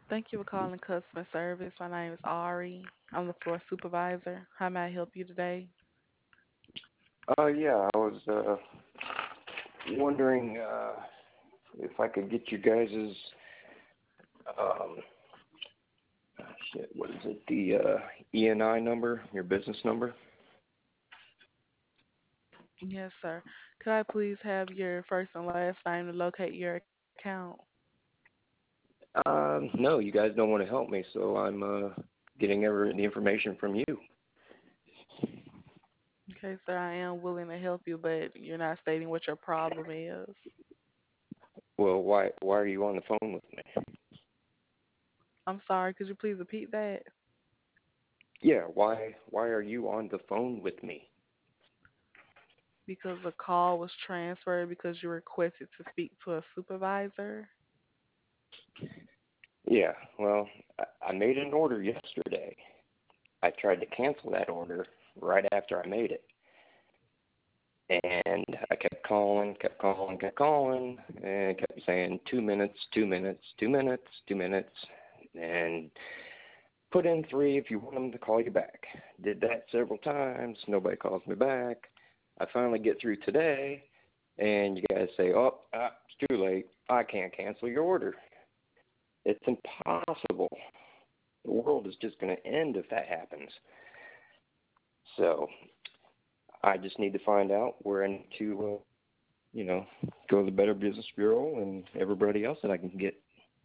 Thank you for calling customer service. My name is Ari. I'm the floor supervisor. How may I help you today? Yeah, I was wondering if I could get you guys's um, what is it? The ENI number, your business number. Yes, sir. Could I please have your first and last name to locate your account? No, you guys don't want to help me, so I'm getting the information from you. Okay, sir, I am willing to help you, but you're not stating what your problem is. Well, why are you on the phone with me? I'm sorry, could you please repeat that? Yeah, why are you on the phone with me? Because the call was transferred because you requested to speak to a supervisor. Yeah, well, I made an order yesterday. I tried to cancel that order right after I made it. And I kept calling, and kept saying 2 minutes, 2 minutes, 2 minutes, 2 minutes, and put in three if you want them to call you back. Did that several times. Nobody calls me back. I finally get through today, and you guys say, oh, it's too late. I can't cancel your order. It's impossible. The world is just going to end if that happens. So I just need to find out where I need to go to the Better Business Bureau and everybody else that I can get.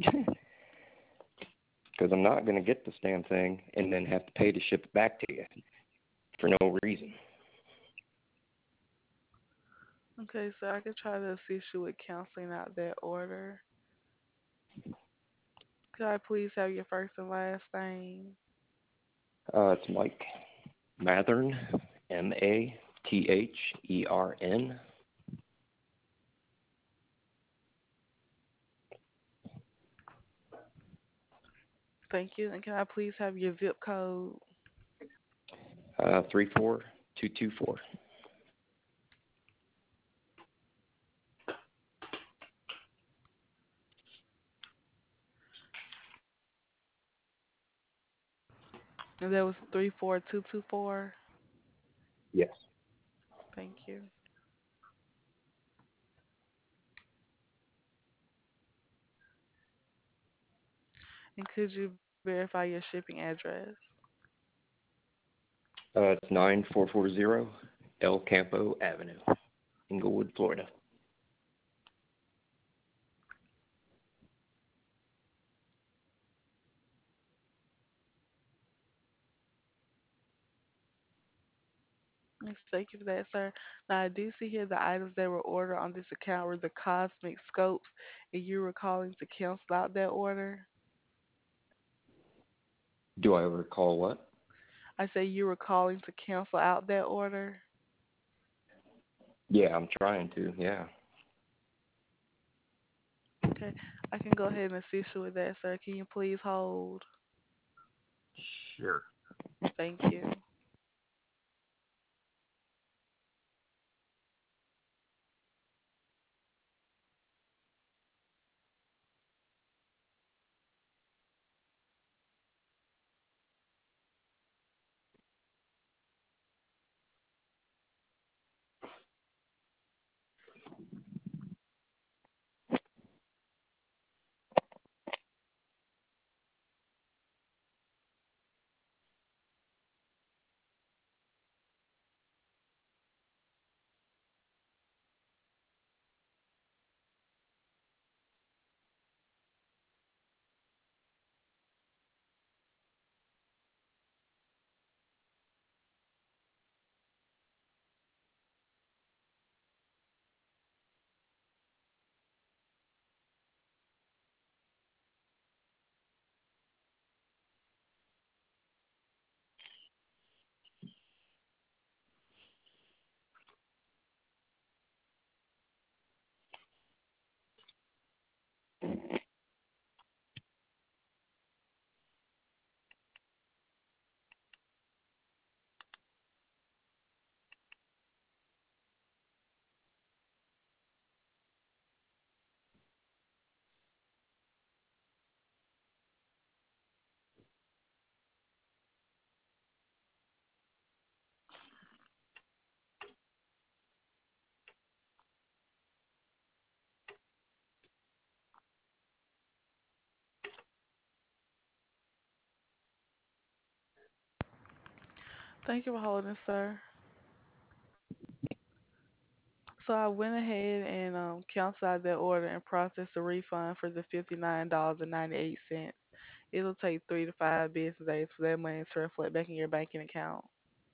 Because I'm not going to get this damn thing and then have to pay to ship it back to you for no reason. Okay, so I could try to assist you with canceling out that order. Could I please have your first and last name? It's Mike Mathern, Mathern. Thank you. And can I please have your zip code? 34224. And that was 34224. Yes. Thank you. And could you verify your shipping address? It's 9440 El Campo Avenue, Inglewood, Florida. Yes, thank you for that, sir. Now, I do see here the items that were ordered on this account were the cosmic scopes, and you were calling to cancel out that order. Do I recall what? I say you were calling to cancel out that order. Yeah, I'm trying to. Yeah. Okay, I can go ahead and assist you with that, sir. Can you please hold? Sure. Thank you. Thank you for holding, sir. So I went ahead and canceled out that order and processed a refund for the $59.98. It'll take 3 to 5 business days for that money to reflect back in your banking account.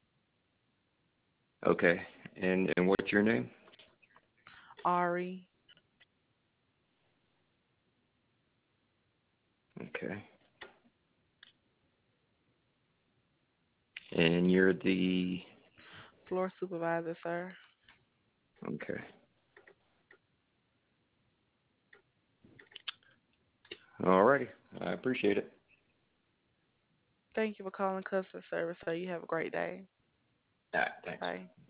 Okay. And what's your name? Ari, Okay. And you're the floor supervisor, sir. okay. Alrighty. I appreciate it. Thank you for calling customer service, sir. You have a great day. All right, thanks. Bye.